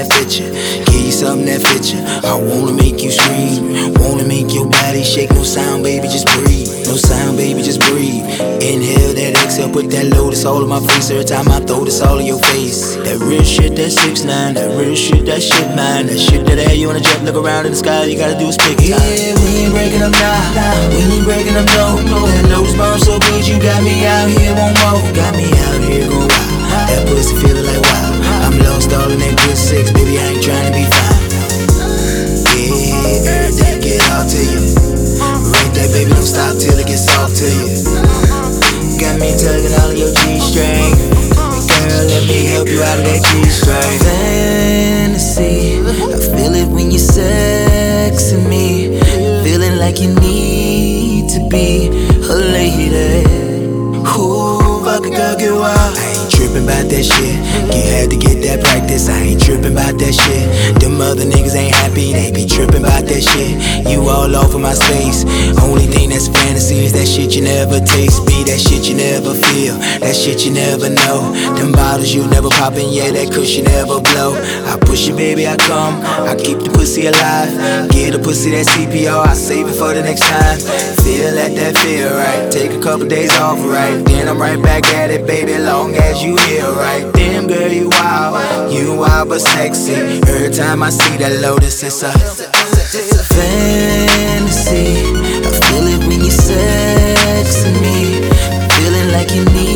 that fit you. Give you something that fit you. I wanna make you scream, wanna make your body shake. No sound, baby, just breathe. No sound, baby, just breathe. Inhale that, exhale, put that lotus all in my face. Every time I throw this all in your face. That real shit, that 6ix9ine. That real shit, that shit mine. That shit that had you on a jet, look around in the sky. You gotta do is pick it. Yeah, we ain't breaking up now. We ain't breaking up, no. That lotus bomb so good, you got me out here, want more. Got me out here going wild. That pussy feeling like wow. I'm lost all in that good sex, baby, I ain't trying to be fine. Yeah, every day get out to you. Right there, baby, don't stop till it gets soft to you. Got me tugging all of your G-string. Girl, let me help you out of that G-string. Fantasy, I feel it when you're sexing me. Feeling like you need to be a lady. Ooh, fuck a girl, get wild. I ain't trippin' about that shit. You had to get that practice. I ain't trippin' about that shit. Them other niggas ain't happy, they be trippin' about that shit. You all off of my space. Only thing that's fantasy is that shit you never taste. Be that shit you never feel, that shit you never know. Them bottles you never poppin', yeah, that kush you never blow. I push it, baby, I come. I keep the pussy alive. Get a pussy that CPR, I save it for the next time. Feel that feel right. Take a couple days off, right? Then I'm right back at it, baby, long as you here, right? Damn, girl, you wild but sexy. Every time I see that lotus, it's a fantasy. I feel it when you're sexing me. Feeling like you need